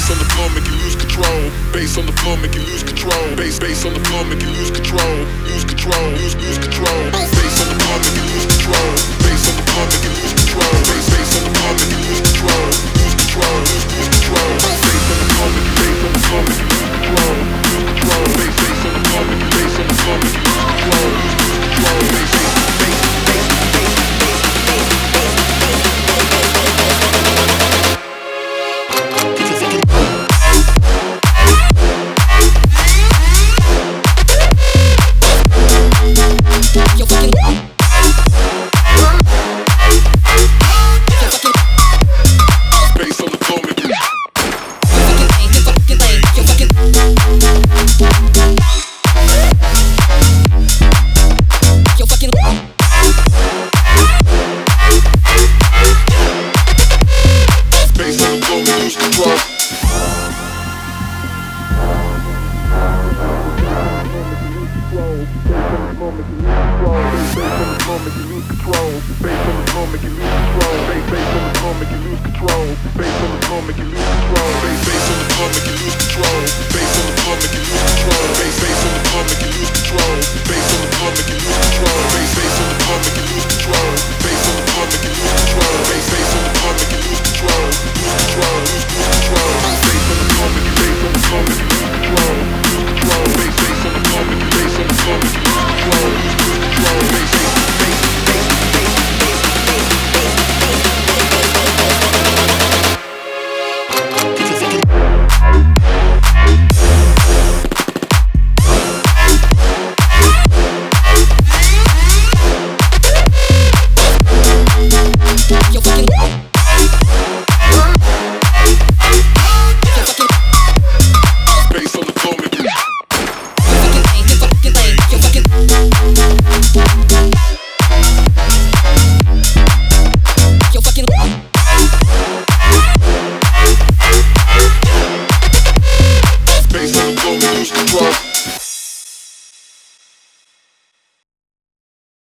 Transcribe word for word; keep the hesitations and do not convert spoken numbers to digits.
Bass on the floor, make you lose control. Bass on the floor, make you lose control. Bass, bass on the floor, make you lose control. Lose control, lose, lose control. Bass on the floor, make you lose control. Bass on the floor, make you lose control. Bass, bass on the floor, make you lose control. Lose control, lose, lose control. Bass on the floor, make you, bass on the floor, make you lose control. Lose control. Bass, bass on the floor, make you, bass on the floor, make you lose control. Lose, lose control. Bass, bass, bass, bass, bass, bass, bass, bass, bass. Yo fucking Bass on the floor, make you. Yo fucking lame, yo fucking lame, yo fucking Yo fucking Bass on the floor, make you lose control. Make you lose control. Bass on the floor, make you lose control. Bass, bass on the floor, make you lose control. Bass on the floor, make you lose